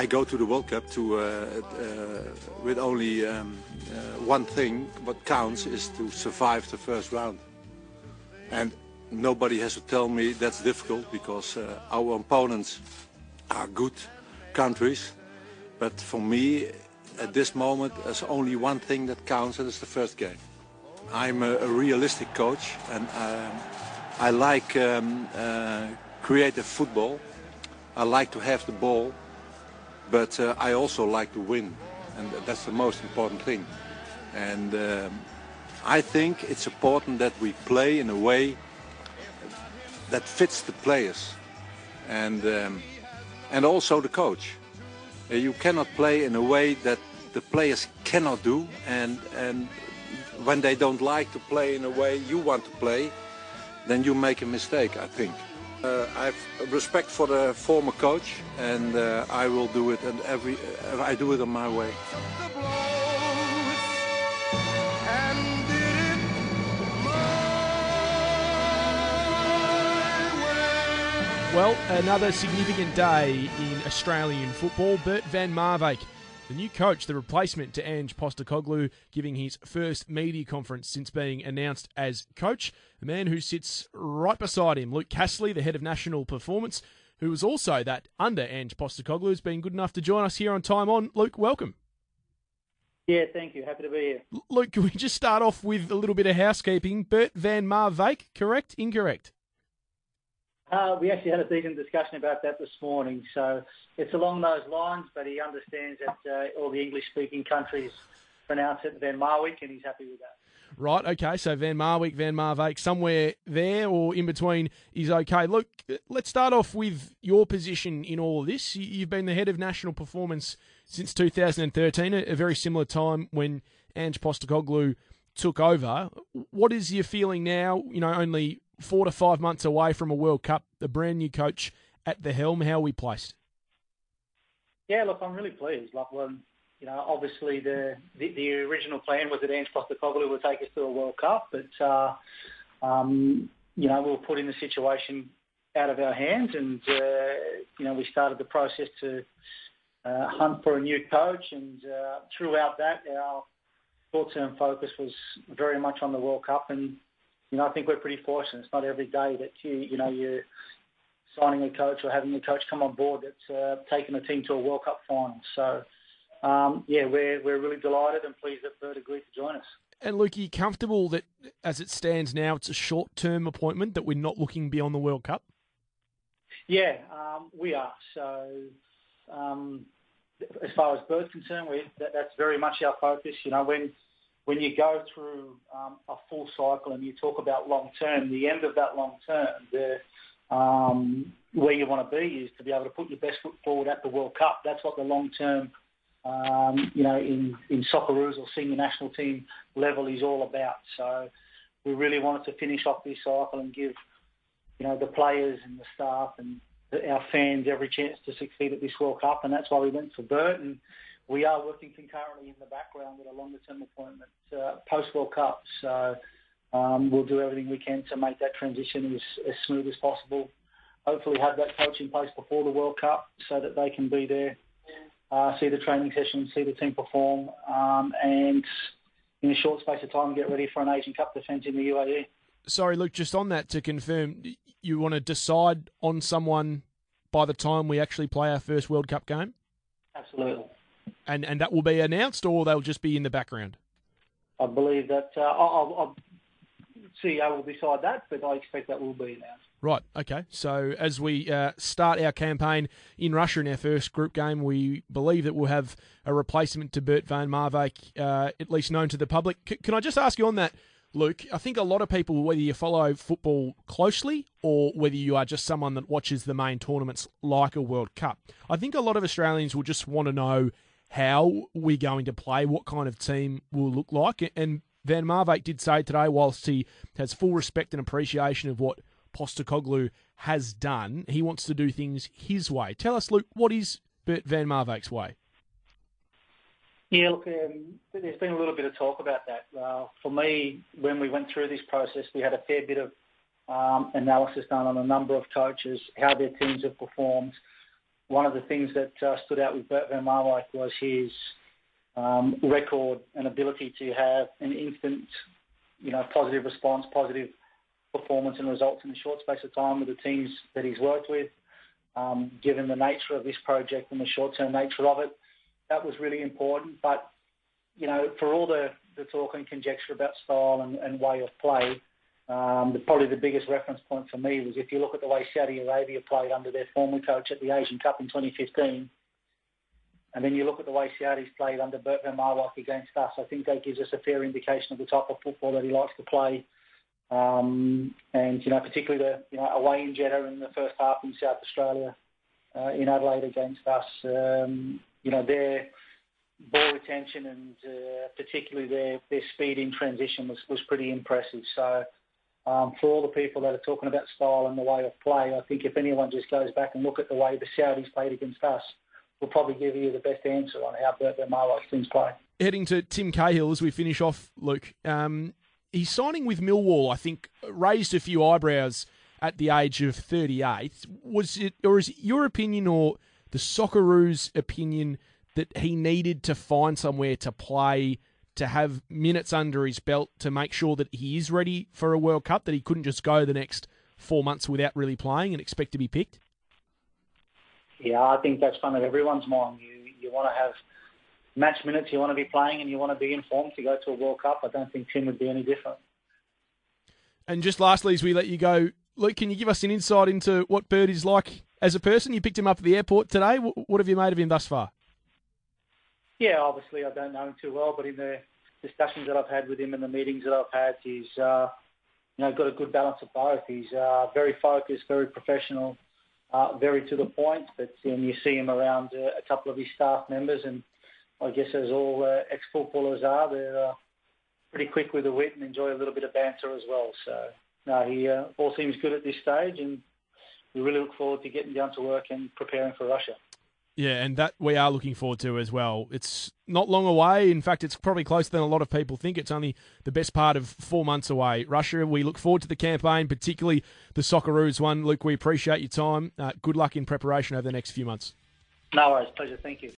I go to the World Cup with only one thing. What counts is to survive the first round. And nobody has to tell me that's difficult, because our opponents are good countries. But for me, at this moment, there's only one thing that counts, and it's the first game. I'm a realistic coach, and I like creative football. I like to have the ball, but I also like to win, and that's the most important thing. And I think it's important that we play in a way that fits the players, and also the coach. You cannot play in a way that the players cannot do, and when they don't like to play in a way you want to play, then you make a mistake, I think. I have respect for the former coach, and I will do it, and I do it on my way. Well, another significant day in Australian football. Bert van Marwijk, the new coach, the replacement to Ange Postecoglou, giving his first media conference since being announced as coach. The man who sits right beside him, Luke Castley, the head of national performance, who was also that under Ange Postecoglou, has been good enough to join us here on Time On. Luke, welcome. Yeah, thank you. Happy to be here. Luke, can we just start off with a little bit of housekeeping? Bert van Marwijk, correct? Incorrect? We actually had a decent discussion about that this morning, so it's along those lines, but he understands that all the English-speaking countries pronounce it Van Marwijk, and he's happy with that. Right, okay, so Van Marwijk, Van Marwijk, somewhere there or in between is okay. Look, let's start off with your position in all of this. You've been the head of national performance since 2013, a very similar time when Ange Postecoglou took over. What is your feeling now, only 4 to 5 months away from a World Cup, the brand new coach at the helm? How are we placed? Yeah, look, I'm really pleased. Obviously the original plan was that Ange Postecoglou would take us to a World Cup, but we were put in the situation out of our hands, and we started the process to hunt for a new coach, and throughout that, our short-term focus was very much on the World Cup, and I think we're pretty fortunate. It's not every day that you're signing a coach or having a coach come on board that's taken a team to a World Cup final. So, we're really delighted and pleased that Bert agreed to join us. And Luke, are you comfortable that, as it stands now, it's a short-term appointment, that we're not looking beyond the World Cup? Yeah, we are. So, as far as Bert's concerned, that's very much our focus. When you go through a full cycle and you talk about long-term, the end of that long-term, where you want to be is to be able to put your best foot forward at the World Cup. That's what the long-term, in Socceroos or senior national team level is all about. So we really wanted to finish off this cycle and give, the players and the staff and our fans every chance to succeed at this World Cup, and that's why we went for Bert. And we are working concurrently in the background with a longer-term appointment post-World Cup. So we'll do everything we can to make that transition as smooth as possible. Hopefully have that coach in place before the World Cup so that they can be there, see the training session, see the team perform, and in a short space of time get ready for an Asian Cup defence in the UAE. Sorry, Luke, just on that, to confirm, you want to decide on someone by the time we actually play our first World Cup game? Absolutely. And that will be announced, or they'll just be in the background? I believe that I'll CEO will decide that, but I expect that will be announced. Right, okay. So as we start our campaign in Russia in our first group game, we believe that we'll have a replacement to Bert van Marwijk, at least known to the public. Can I just ask you on that, Luke? I think a lot of people, whether you follow football closely or whether you are just someone that watches the main tournaments like a World Cup, I think a lot of Australians will just want to know how we're going to play, what kind of team will look like. And Van Marwijk did say today, whilst he has full respect and appreciation of what Postecoglou has done, he wants to do things his way. Tell us, Luke, what is Bert van Marwijk's way? Yeah, look, there's been a little bit of talk about that. For me, when we went through this process, we had a fair bit of analysis done on a number of coaches, how their teams have performed, one of the things that stood out with Bert van Marwijk was his record and ability to have an instant, positive response, positive performance and results in a short space of time with the teams that he's worked with. Given the nature of this project and the short-term nature of it, that was really important. But, for all the talk and conjecture about style and way of play, probably the biggest reference point for me was if you look at the way Saudi Arabia played under their former coach at the Asian Cup in 2015, and then you look at the way Saudis played under Bert van Marwijk against us, I think that gives us a fair indication of the type of football that he likes to play. And, particularly away in Jeddah in the first half in South Australia, in Adelaide against us, their ball retention and particularly their speed in transition was pretty impressive. So for all the people that are talking about style and the way of play, I think if anyone just goes back and look at the way the Saudis played against us, will probably give you the best answer on how Bert van Marwijk's teams play. Heading to Tim Cahill as we finish off, Luke. He's signing with Millwall, I think, raised a few eyebrows at the age of 38. Was it, or is it your opinion or the Socceroos' opinion that he needed to find somewhere to play, to have minutes under his belt, to make sure that he is ready for a World Cup, that he couldn't just go the next 4 months without really playing and expect to be picked? Yeah, I think that's front of everyone's mind. You want to have match minutes, you want to be playing, and you want to be informed to go to a World Cup. I don't think Tim would be any different. And just lastly, as we let you go, Luke, can you give us an insight into what Bert is like as a person? You picked him up at the airport today. What have you made of him thus far? Yeah, obviously I don't know him too well, but in the discussions that I've had with him and the meetings that I've had, he's got a good balance of both. He's very focused, very professional, very to the point. But you see him around a couple of his staff members, and I guess as all ex-footballers are, they're pretty quick with the wit and enjoy a little bit of banter as well. So, no, he all seems good at this stage, and we really look forward to getting down to work and preparing for Russia. Yeah, and that we are looking forward to as well. It's not long away. In fact, it's probably closer than a lot of people think. It's only the best part of 4 months away. Russia, we look forward to the campaign, particularly the Socceroos one. Luke, we appreciate your time. Good luck in preparation over the next few months. No worries. Pleasure. Thank you.